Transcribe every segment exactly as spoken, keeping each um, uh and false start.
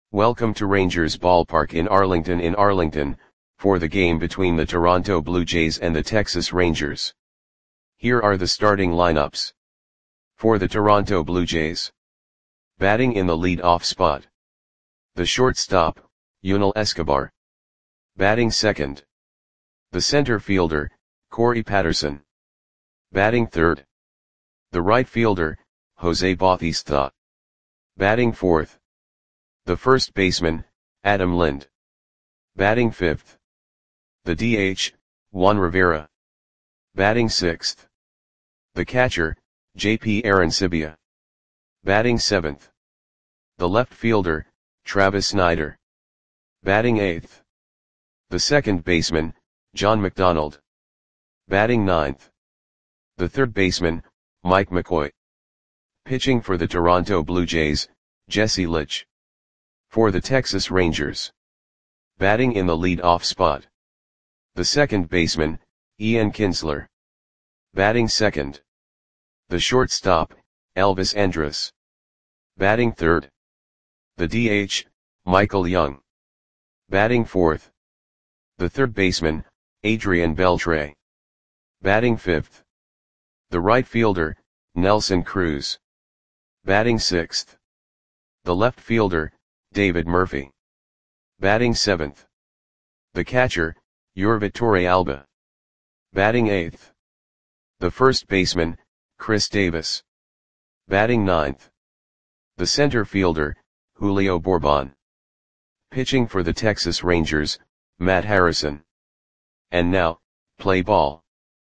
Welcome to Rangers Ballpark in Arlington in Arlington, for the game between the Toronto Blue Jays and the Texas Rangers. Here are the starting lineups. For the Toronto Blue Jays. Batting in the lead-off spot. The shortstop, Yunel Escobar. Batting second. The center fielder, Corey Patterson. Batting third. The right fielder, Jose Bautista. Batting fourth. The first baseman, Adam Lind. Batting fifth. The D H, Juan Rivera. Batting sixth. The catcher, J P Arencibia. Batting seventh. The left fielder, Travis Snider. Batting eighth. The second baseman, John McDonald. Batting ninth. The third baseman, Mike McCoy. Pitching for the Toronto Blue Jays, Jesse Litch. For the Texas Rangers. Batting in the lead-off spot. The second baseman, Ian Kinsler. Batting second. The shortstop, Elvis Andrus. Batting third. The D H, Michael Young. Batting fourth. The third baseman, Adrian Beltre. Batting fifth. The right fielder, Nelson Cruz. Batting sixth. The left fielder, David Murphy. Batting seventh. The catcher, Yurvit Torrealba. Batting eighth. The first baseman, Chris Davis. Batting ninth. The center fielder, Julio Bourbon. Pitching for the Texas Rangers, Matt Harrison. And now, play ball.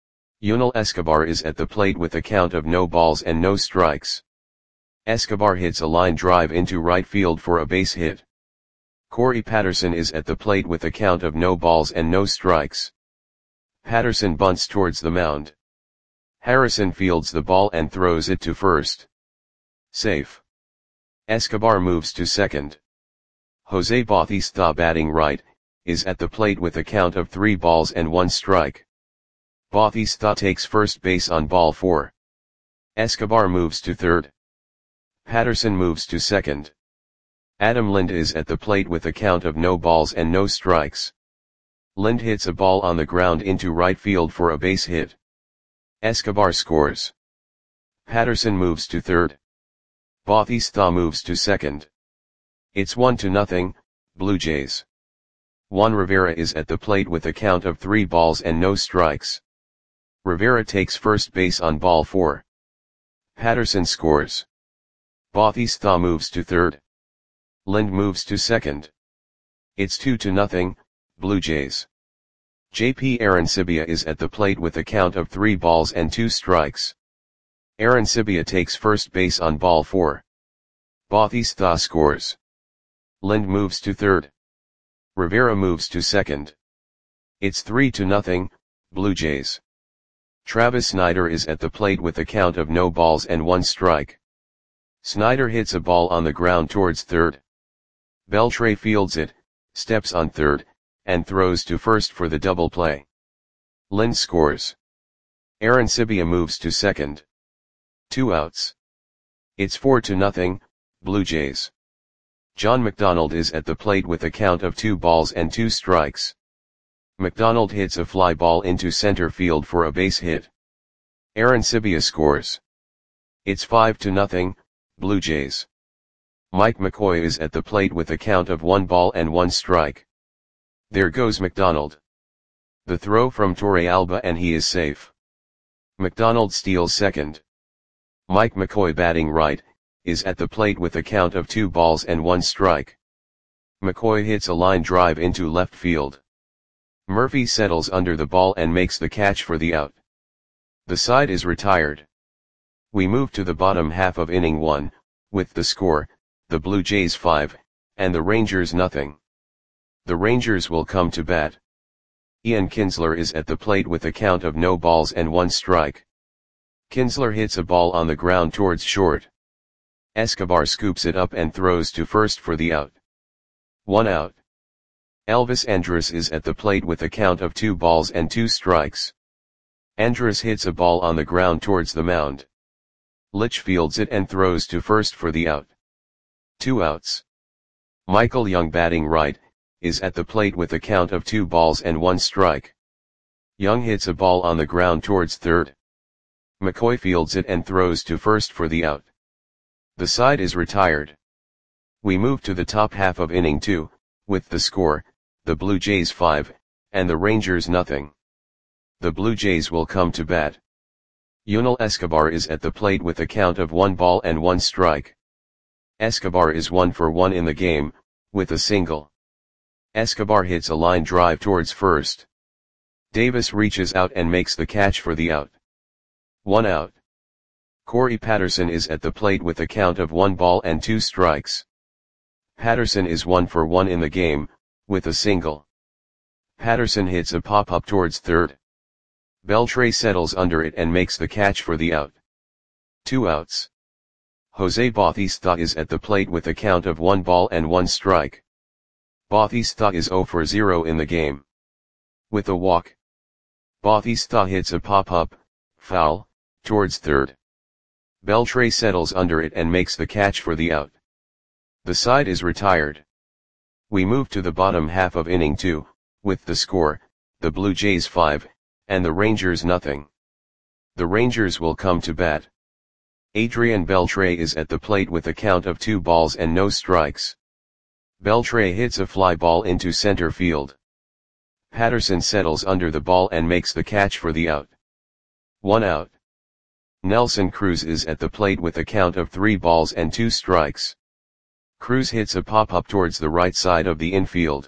Yunel Escobar is at the plate with a count of no balls and no strikes. Escobar hits a line drive into right field for a base hit. Corey Patterson is at the plate with a count of no balls and no strikes. Patterson bunts towards the mound. Harrison fields the ball and throws it to first. Safe. Escobar moves to second. Jose Bautista, batting right, is at the plate with a count of three balls and one strike. Bautista takes first base on ball four. Escobar moves to third. Patterson moves to second. Adam Lind is at the plate with a count of no balls and no strikes. Lind hits a ball on the ground into right field for a base hit. Escobar scores. Patterson moves to third. Bautista moves to second. It's one to nothing, Blue Jays. Juan Rivera is at the plate with a count of three balls and no strikes. Rivera takes first base on ball four. Patterson scores. Bautista moves to third. Lind moves to second. It's two to nothing, Blue Jays. J P Arencibia is at the plate with a count of three balls and two strikes. Arencibia takes first base on ball four. Bautista scores. Lind moves to third. Rivera moves to second. It's three to nothing, Blue Jays. Travis Snider is at the plate with a count of no balls and one strike. Snider hits a ball on the ground towards third. Beltre fields it, steps on third, and throws to first for the double play. Lind scores. Arencibia moves to second. Two outs. It's four to nothing, Blue Jays. John McDonald is at the plate with a count of two balls and two strikes. McDonald hits a fly ball into center field for a base hit. Arencibia scores. It's five to nothing, Blue Jays. Mike McCoy is at the plate with a count of one ball and one strike. There goes McDonald. The throw from Torrealba and he is safe. McDonald steals second. Mike McCoy, batting right, is at the plate with a count of two balls and one strike. McCoy hits a line drive into left field. Murphy settles under the ball and makes the catch for the out. The side is retired. We move to the bottom half of inning one, with the score, the Blue Jays five, and the Rangers nothing. The Rangers will come to bat. Ian Kinsler is at the plate with a count of no balls and one strike. Kinsler hits a ball on the ground towards short. Escobar scoops it up and throws to first for the out. One out. Elvis Andrus is at the plate with a count of two balls and two strikes. Andrus hits a ball on the ground towards the mound. Litch fields it and throws to first for the out. Two outs. Michael Young batting right, is at the plate with a count of two balls and one strike. Young hits a ball on the ground towards third. McCoy fields it and throws to first for the out. The side is retired. We move to the top half of inning two, with the score, the Blue Jays five, and the Rangers nothing. The Blue Jays will come to bat. Yunel Escobar is at the plate with a count of one ball and one strike. Escobar is one for one in the game, with a single. Escobar hits a line drive towards first. Davis reaches out and makes the catch for the out. One out. Corey Patterson is at the plate with a count of one ball and two strikes. Patterson is one for one in the game, with a single. Patterson hits a pop-up towards third. Beltre settles under it and makes the catch for the out. Two outs. Jose Bautista is at the plate with a count of one ball and one strike. Bautista is zero for zero in the game. With a walk. Bautista hits a pop-up, foul, towards third. Beltre settles under it and makes the catch for the out. The side is retired. We move to the bottom half of inning two, with the score, the Blue Jays five, and the Rangers nothing. The Rangers will come to bat. Adrian Beltre is at the plate with a count of two balls and no strikes. Beltre hits a fly ball into center field. Patterson settles under the ball and makes the catch for the out. One out. Nelson Cruz is at the plate with a count of three balls and two strikes. Cruz hits a pop-up towards the right side of the infield.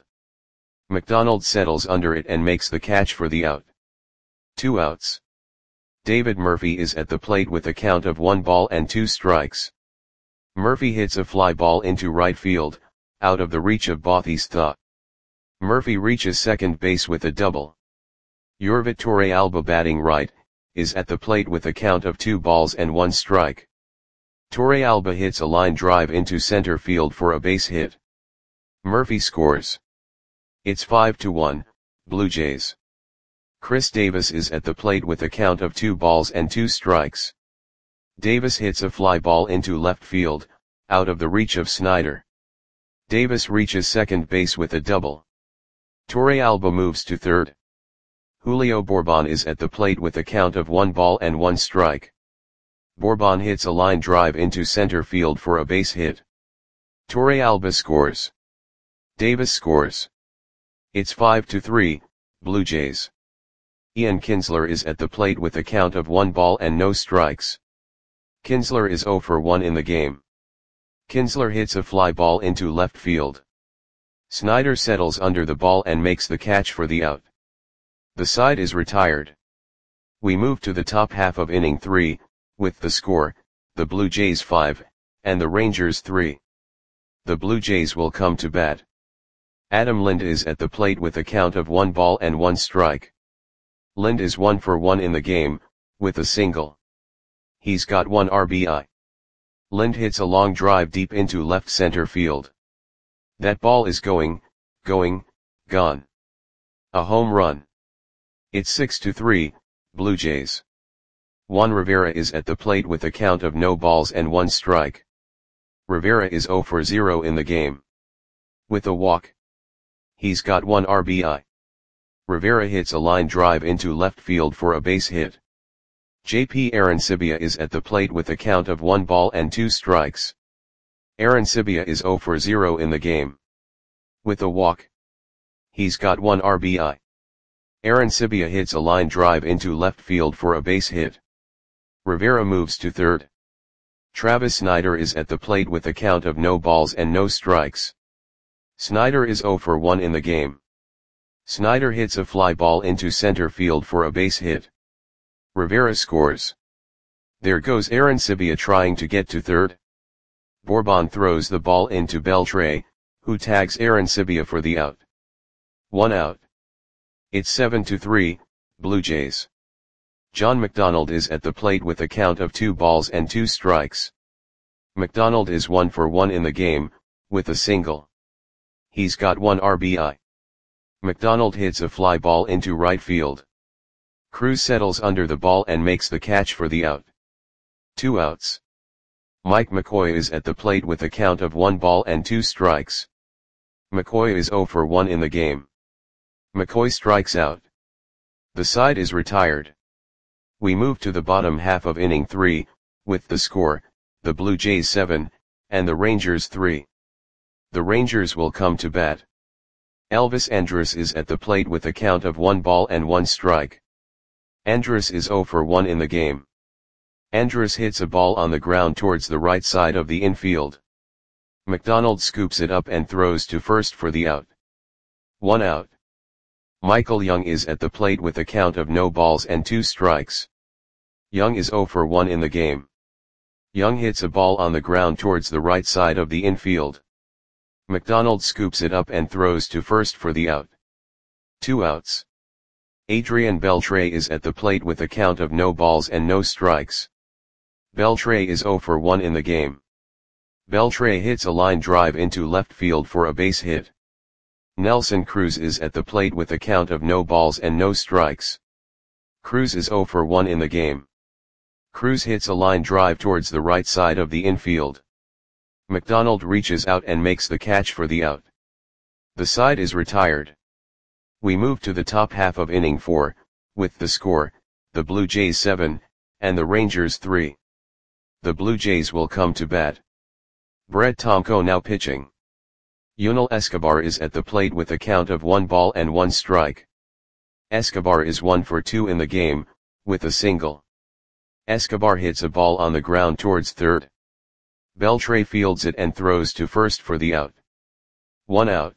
McDonald settles under it and makes the catch for the out. Two outs. David Murphy is at the plate with a count of one ball and two strikes. Murphy hits a fly ball into right field, out of the reach of Bautista. Murphy reaches second base with a double. Yorvit Torrealba batting right, is at the plate with a count of two balls and one strike. Torrealba hits a line drive into center field for a base hit. Murphy scores. It's five to one, Blue Jays. Chris Davis is at the plate with a count of two balls and two strikes. Davis hits a fly ball into left field, out of the reach of Snyder. Davis reaches second base with a double. Torrealba moves to third. Julio Bourbon is at the plate with a count of one ball and one strike. Bourbon hits a line drive into center field for a base hit. Torrealba scores. Davis scores. It's five to three, Blue Jays. Ian Kinsler is at the plate with a count of one ball and no strikes. Kinsler is zero for one in the game. Kinsler hits a fly ball into left field. Snyder settles under the ball and makes the catch for the out. The side is retired. We move to the top half of inning three, with the score, the Blue Jays five, and the Rangers three. The Blue Jays will come to bat. Adam Lind is at the plate with a count of one ball and one strike. Lind is one for one in the game, with a single. He's got one R B I. Lind hits a long drive deep into left center field. That ball is going, going, gone. A home run. It's six to three, Blue Jays. Juan Rivera is at the plate with a count of no balls and one strike. Rivera is zero for zero in the game. With a walk. He's got one R B I. Rivera hits a line drive into left field for a base hit. J P Arancibia is at the plate with a count of one ball and two strikes. Arancibia is zero for zero in the game. With a walk. He's got one R B I. Arancibia hits a line drive into left field for a base hit. Rivera moves to third. Travis Snyder is at the plate with a count of no balls and no strikes. Snyder is zero for one in the game. Snyder hits a fly ball into center field for a base hit. Rivera scores. There goes Arancibia trying to get to third. Bourbon throws the ball into Beltre, who tags Arancibia for the out. One out. It's seven to three, Blue Jays. John McDonald is at the plate with a count of two balls and two strikes. McDonald is one for one in the game, with a single. He's got one R B I. McDonald hits a fly ball into right field. Cruz settles under the ball and makes the catch for the out. Two outs. Mike McCoy is at the plate with a count of one ball and two strikes. McCoy is zero for one in the game. McCoy strikes out. The side is retired. We move to the bottom half of inning three, with the score, the Blue Jays seven, and the Rangers three. The Rangers will come to bat. Elvis Andrus is at the plate with a count of one ball and one strike. Andrus is zero for one in the game. Andrus hits a ball on the ground towards the right side of the infield. McDonald scoops it up and throws to first for the out. One out. Michael Young is at the plate with a count of no balls and two strikes. Young is zero for one in the game. Young hits a ball on the ground towards the right side of the infield. McDonald scoops it up and throws to first for the out. Two outs. Adrian Beltre is at the plate with a count of no balls and no strikes. Beltre is zero for one in the game. Beltre hits a line drive into left field for a base hit. Nelson Cruz is at the plate with a count of no balls and no strikes. Cruz is zero for one in the game. Cruz hits a line drive towards the right side of the infield. McDonald reaches out and makes the catch for the out. The side is retired. We move to the top half of inning four, with the score, the Blue Jays seven, and the Rangers three. The Blue Jays will come to bat. Brett Tomko now pitching. Yunel Escobar is at the plate with a count of one ball and one strike. Escobar is one for two in the game, with a single. Escobar hits a ball on the ground towards third. Beltre fields it and throws to first for the out. One out.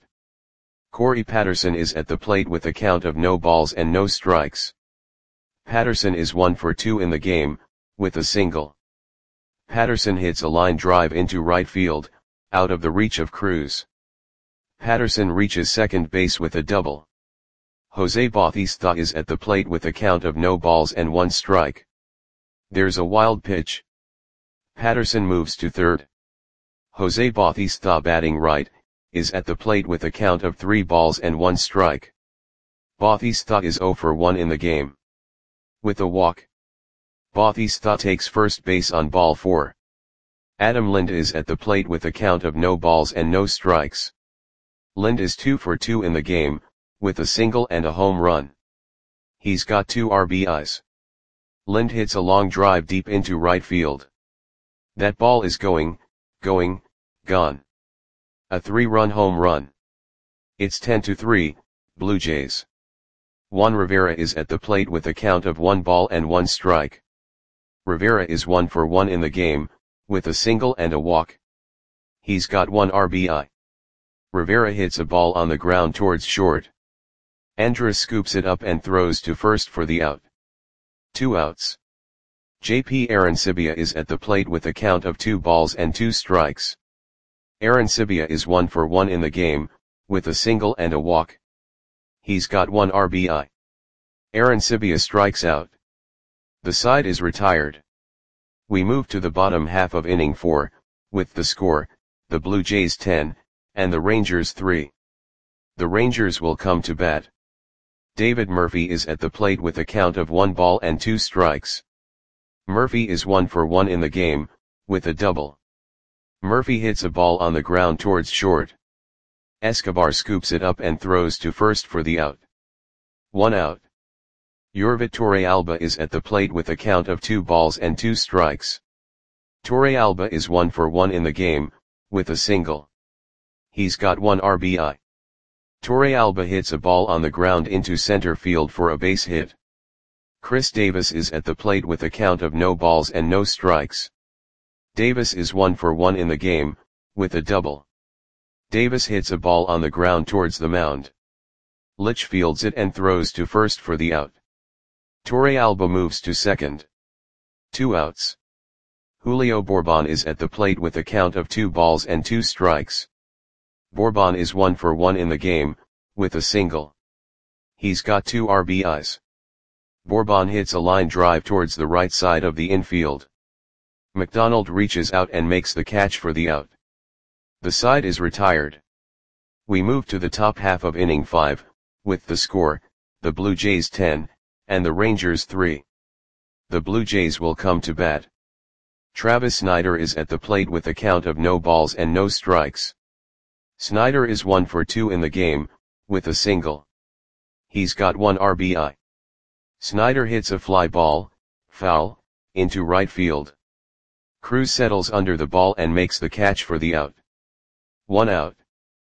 Corey Patterson is at the plate with a count of no balls and no strikes. Patterson is one for two in the game, with a single. Patterson hits a line drive into right field, out of the reach of Cruz. Patterson reaches second base with a double. Jose Bautista is at the plate with a count of no balls and one strike. There's a wild pitch. Patterson moves to third. Jose Bautista, batting right, is at the plate with a count of three balls and one strike. Bautista is zero for one in the game. With a walk. Bautista takes first base on ball four. Adam Lind is at the plate with a count of no balls and no strikes. Lind is two for two in the game, with a single and a home run. He's got two R B Is. Lind hits a long drive deep into right field. That ball is going, going, gone. A three-run home run. It's ten to three, Blue Jays. Juan Rivera is at the plate with a count of one ball and one strike. Rivera is one for one in the game, with a single and a walk. He's got one R B I. Rivera hits a ball on the ground towards short. Andrus scoops it up and throws to first for the out. Two outs. J P Arancibia is at the plate with a count of two balls and two strikes. Arancibia is one for one in the game, with a single and a walk. He's got one R B I. Arancibia strikes out. The side is retired. We move to the bottom half of inning four, with the score, the Blue Jays ten, and the Rangers three. The Rangers will come to bat. David Murphy is at the plate with a count of one ball and two strikes. Murphy is one for one in the game, with a double. Murphy hits a ball on the ground towards short. Escobar scoops it up and throws to first for the out. One out. Yorvit Torrealba is at the plate with a count of two balls and two strikes. Torrealba is one for one in the game, with a single. He's got one R B I. Torrealba hits a ball on the ground into center field for a base hit. Chris Davis is at the plate with a count of no balls and no strikes. Davis is one for one in the game, with a double. Davis hits a ball on the ground towards the mound. Litch fields it and throws to first for the out. Torrealba moves to second. Two outs. Julio Bourbon is at the plate with a count of two balls and two strikes. Bourbon is one for one in the game, with a single. He's got two R B Is. Bourbon hits a line drive towards the right side of the infield. McDonald reaches out and makes the catch for the out. The side is retired. We move to the top half of inning five, with the score, the Blue Jays ten, and the Rangers three. The Blue Jays will come to bat. Travis Snider is at the plate with a count of no balls and no strikes. Snyder is one for two in the game, with a single. He's got one R B I. Snyder hits a fly ball, foul, into right field. Cruz settles under the ball and makes the catch for the out. One out.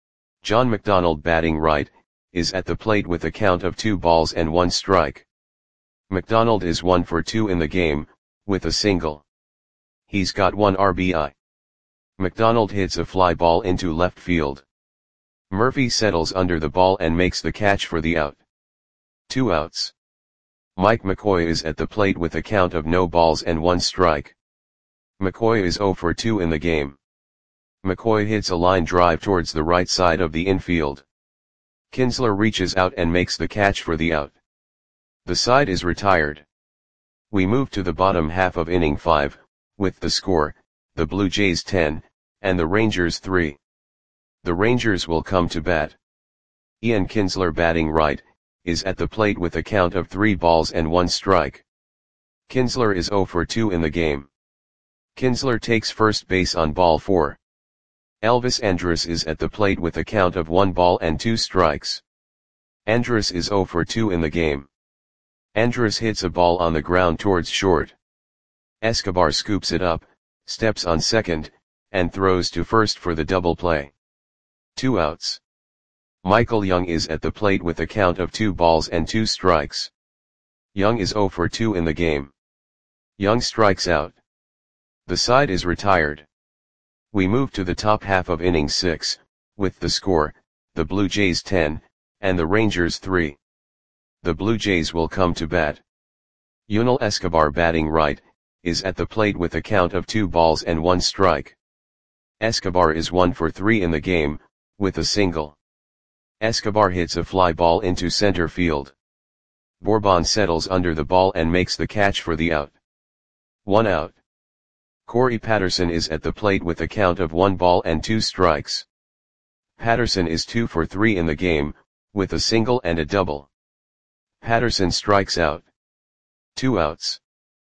John McDonald, batting right, is at the plate with a count of two balls and one strike. McDonald is one for two in the game, with a single. He's got one R B I. McDonald hits a fly ball into left field. Murphy settles under the ball and makes the catch for the out. Two outs. Mike McCoy is at the plate with a count of no balls and one strike. McCoy is zero for two in the game. McCoy hits a line drive towards the right side of the infield. Kinsler reaches out and makes the catch for the out. The side is retired. We move to the bottom half of inning five, with the score, the Blue Jays ten, and the Rangers three. The Rangers will come to bat. Ian Kinsler, batting right, is at the plate with a count of three balls and one strike. Kinsler is zero for two in the game. Kinsler takes first base on ball four. Elvis Andrus is at the plate with a count of one ball and two strikes. Andrus is zero for two in the game. Andrus hits a ball on the ground towards short. Escobar scoops it up, steps on second, and throws to first for the double play. Two outs. Michael Young is at the plate with a count of two balls and two strikes. Young is zero for two in the game. Young strikes out. The side is retired. We move to the top half of inning six, with the score, the Blue Jays ten, and the Rangers three. The Blue Jays will come to bat. Yunel Escobar, batting right, is at the plate with a count of two balls and one strike. Escobar is one for three in the game, with a single. Escobar hits a fly ball into center field. Bourbon settles under the ball and makes the catch for the out. One out. Corey Patterson is at the plate with a count of one ball and two strikes. Patterson is two for three in the game, with a single and a double. Patterson strikes out. Two outs.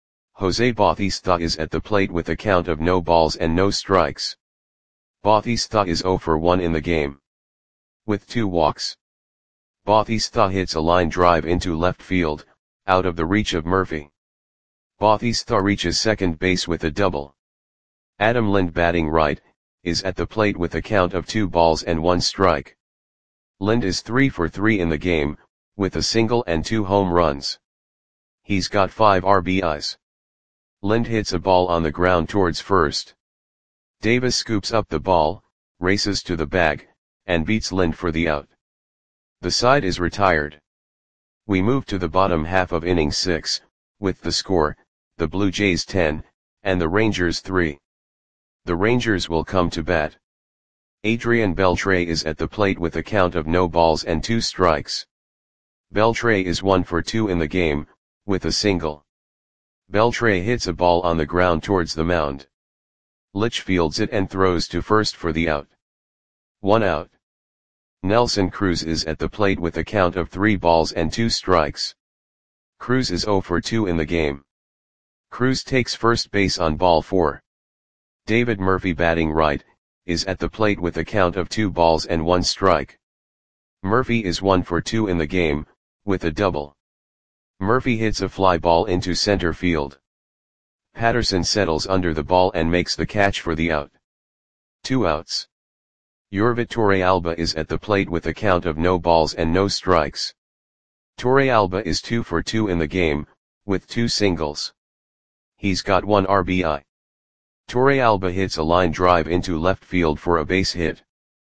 Jose Bautista is at the plate with a count of no balls and no strikes. Bautista is zero for one in the game, with two walks. Bautista hits a line drive into left field, out of the reach of Murphy. Bautista reaches second base with a double. Adam Lind, batting right, is at the plate with a count of two balls and one strike. Lind is three for three in the game, with a single and two home runs. He's got five R B Is. Lind hits a ball on the ground towards first. Davis scoops up the ball, races to the bag, and beats Lind for the out. The side is retired. We move to the bottom half of inning six, with the score, the Blue Jays ten, and the Rangers three. The Rangers will come to bat. Adrian Beltre is at the plate with a count of no balls and two strikes. Beltre is one for two in the game, with a single. Beltre hits a ball on the ground towards the mound. Litch fields it and throws to first for the out. One out. Nelson Cruz is at the plate with a count of three balls and two strikes. Cruz is zero for two in the game. Cruz takes first base on ball four. David Murphy, batting right, is at the plate with a count of two balls and one strike. Murphy is one for two in the game, with a double. Murphy hits a fly ball into center field. Patterson settles under the ball and makes the catch for the out. Two outs. Yorvit Torrealba is at the plate with a count of no balls and no strikes. Torrealba is two for two in the game, with two singles. He's got one R B I. Torrealba hits a line drive into left field for a base hit.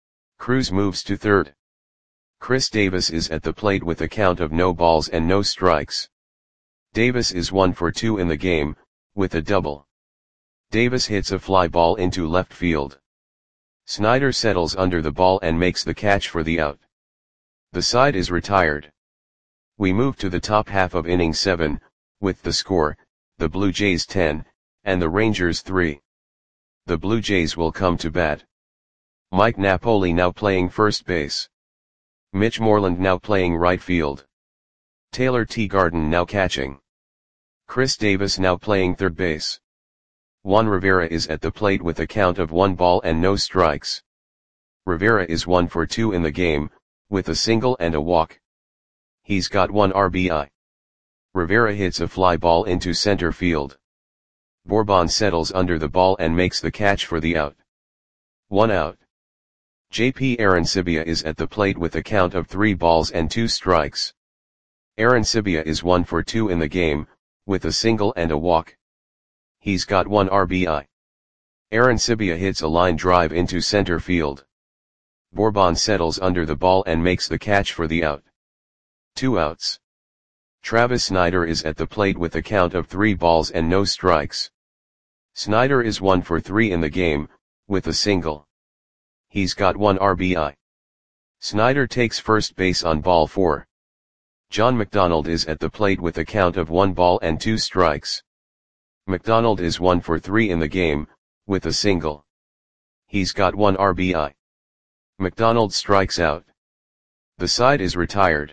Cruz moves to third. Chris Davis is at the plate with a count of no balls and no strikes. Davis is one for two in the game, with a double. Davis hits a fly ball into left field. Snyder settles under the ball and makes the catch for the out. The side is retired. We move to the top half of inning seven, with the score, the Blue Jays ten, and the Rangers three. The Blue Jays will come to bat. Mike Napoli now playing first base. Mitch Moreland now playing right field. Taylor Teagarden now catching. Chris Davis now playing third base. Juan Rivera is at the plate with a count of one ball and no strikes. Rivera is one for two in the game, with a single and a walk. He's got one R B I. Rivera hits a fly ball into center field. Bourbon settles under the ball and makes the catch for the out. One out. J P Arancibia is at the plate with a count of three balls and two strikes. Arancibia is one for two in the game, with a single and a walk. He's got one R B I. Arancibia hits a line drive into center field. Bourbon settles under the ball and makes the catch for the out. Two outs. Travis Snider is at the plate with a count of three balls and no strikes. Snider is one for three in the game, with a single. He's got one R B I. Snider takes first base on ball four. John McDonald is at the plate with a count of one ball and two strikes. McDonald is one for three in the game, with a single. He's got one R B I. McDonald strikes out. The side is retired.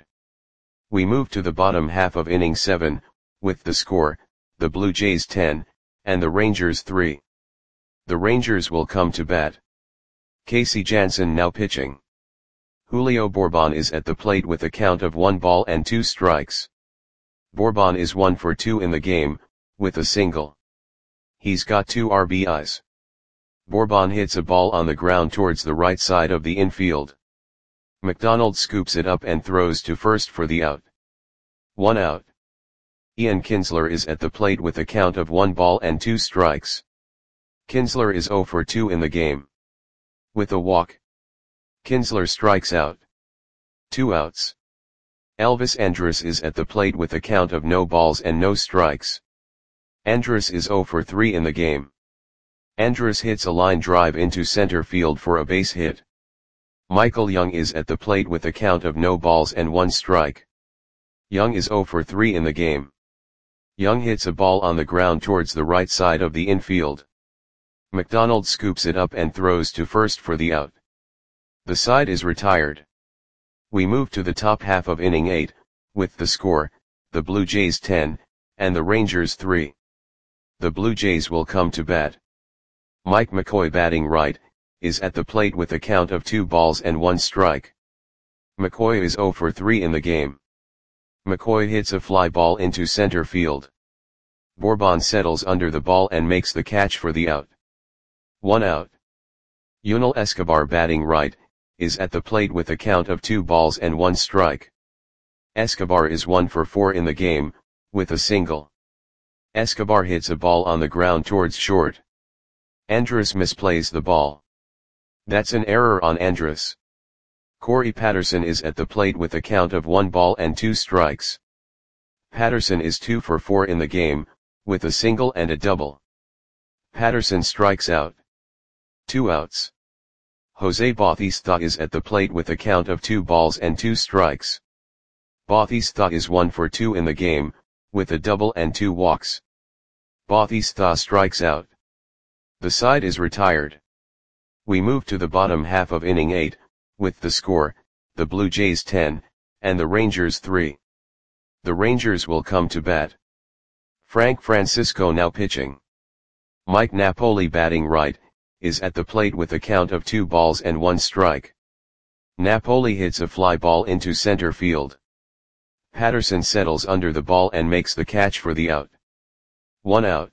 We move to the bottom half of inning seven, with the score, the Blue Jays ten, and the Rangers three. The Rangers will come to bat. Casey Janssen now pitching. Julio Bourbon is at the plate with a count of one ball and two strikes. Bourbon is one for two in the game, with a single. He's got two R B Is. Bourbon hits a ball on the ground towards the right side of the infield. McDonald scoops it up and throws to first for the out. One out. Ian Kinsler is at the plate with a count of one ball and two strikes. Kinsler is zero for two in the game. With a walk. Kinsler strikes out. Two outs. Elvis Andrus is at the plate with a count of no balls and no strikes. Andrus is zero for three in the game. Andrus hits a line drive into center field for a base hit. Michael Young is at the plate with a count of no balls and one strike. Young is zero for three in the game. Young hits a ball on the ground towards the right side of the infield. McDonald scoops it up and throws to first for the out. The side is retired. We move to the top half of inning eight, with the score, the Blue Jays ten, and the Rangers three. The Blue Jays will come to bat. Mike McCoy batting right, is at the plate with a count of two balls and one strike. McCoy is zero for three in the game. McCoy hits a fly ball into center field. Bourbon settles under the ball and makes the catch for the out. One out. Yunel Escobar batting right, is at the plate with a count of two balls and one strike. Escobar is one for four in the game, with a single. Escobar hits a ball on the ground towards short. Andrus misplays the ball. That's an error on Andrus. Corey Patterson is at the plate with a count of one ball and two strikes. Patterson is two for four in the game, with a single and a double. Patterson strikes out. Two outs. Jose Bautista is at the plate with a count of two balls and two strikes. Bautista is one for two in the game, with a double and two walks. Bautista strikes out. The side is retired. We move to the bottom half of inning eight, with the score, the Blue Jays ten, and the Rangers three. The Rangers will come to bat. Frank Francisco now pitching. Mike Napoli batting right, is at the plate with a count of two balls and one strike. Napoli hits a fly ball into center field. Patterson settles under the ball and makes the catch for the out. One out.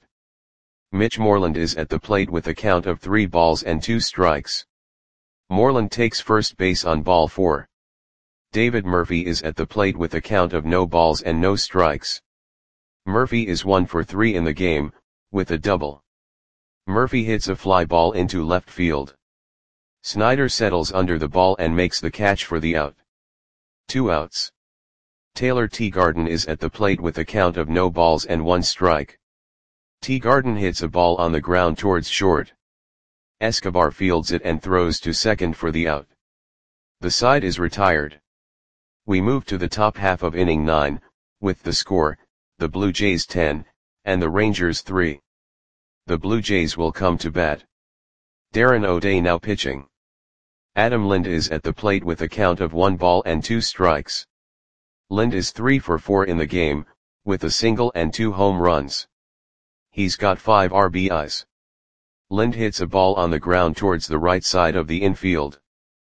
Mitch Moreland is at the plate with a count of three balls and two strikes. Moreland takes first base on ball four. David Murphy is at the plate with a count of no balls and no strikes. Murphy is one for three in the game, with a double. Murphy hits a fly ball into left field. Snider settles under the ball and makes the catch for the out. Two outs. Taylor Teagarden is at the plate with a count of no balls and one strike. Teagarden hits a ball on the ground towards short. Escobar fields it and throws to second for the out. The side is retired. We move to the top half of inning nine, with the score, the Blue Jays ten, and the Rangers three. The Blue Jays will come to bat. Darren O'Day now pitching. Adam Lind is at the plate with a count of one ball and two strikes. Lind is three for four in the game, with a single and two home runs. He's got five R B Is. Lind hits a ball on the ground towards the right side of the infield.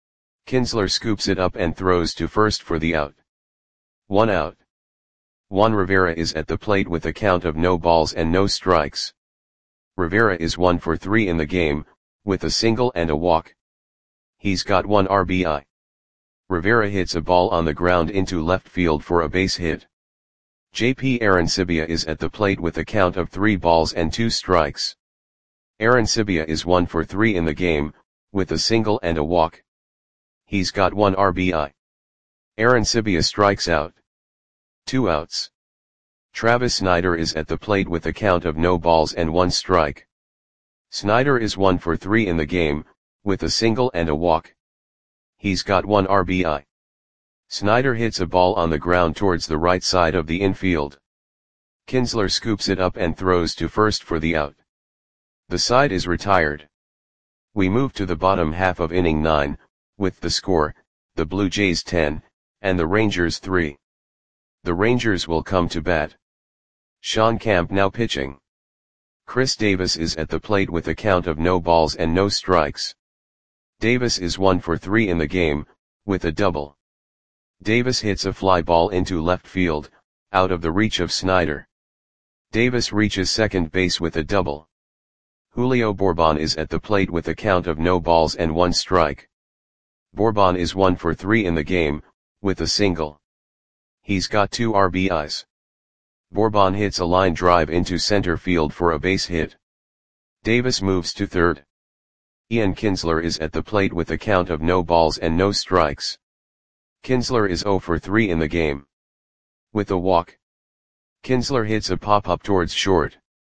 Kinsler scoops it up and throws to first for the out. One out. Juan Rivera is at the plate with a count of no balls and no strikes. Rivera is one for three in the game, with a single and a walk. He's got one R B I. Rivera hits a ball on the ground into left field for a base hit. J P Arancibia is at the plate with a count of three balls and two strikes. Arancibia is one for three in the game, with a single and a walk. He's got one R B I. Arancibia strikes out. Two outs. Travis Snider is at the plate with a count of no balls and one strike. Snider is one for three in the game, with a single and a walk. He's got one R B I. Snider hits a ball on the ground towards the right side of the infield. Kinsler scoops it up and throws to first for the out. The side is retired. We move to the bottom half of inning nine, with the score, the Blue Jays ten, and the Rangers three. The Rangers will come to bat. Sean Camp now pitching. Chris Davis is at the plate with a count of no balls and no strikes. Davis is one for three in the game, with a double. Davis hits a fly ball into left field, out of the reach of Snider. Davis reaches second base with a double. Julio Bourbon is at the plate with a count of no balls and one strike. Bourbon is one for three in the game, with a single. He's got two R B Is. Bourbon hits a line drive into center field for a base hit. Davis moves to third. Ian Kinsler is at the plate with a count of no balls and no strikes. Kinsler is zero for three in the game. With a walk. Kinsler hits a pop-up towards short.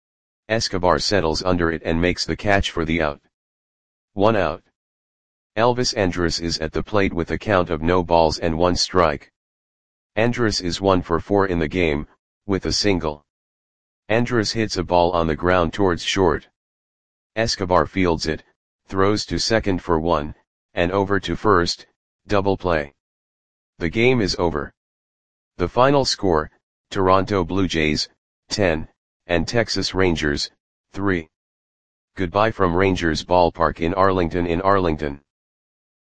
Escobar settles under it and makes the catch for the out. One out. Elvis Andrus is at the plate with a count of no balls and one strike. Andrus is one for four in the game, with a single. Andrus hits a ball on the ground towards short. Escobar fields it, throws to second for one, and over to first, double play. The game is over. The final score, Toronto Blue Jays, ten, and Texas Rangers, three. Goodbye from Rangers Ballpark in Arlington in Arlington.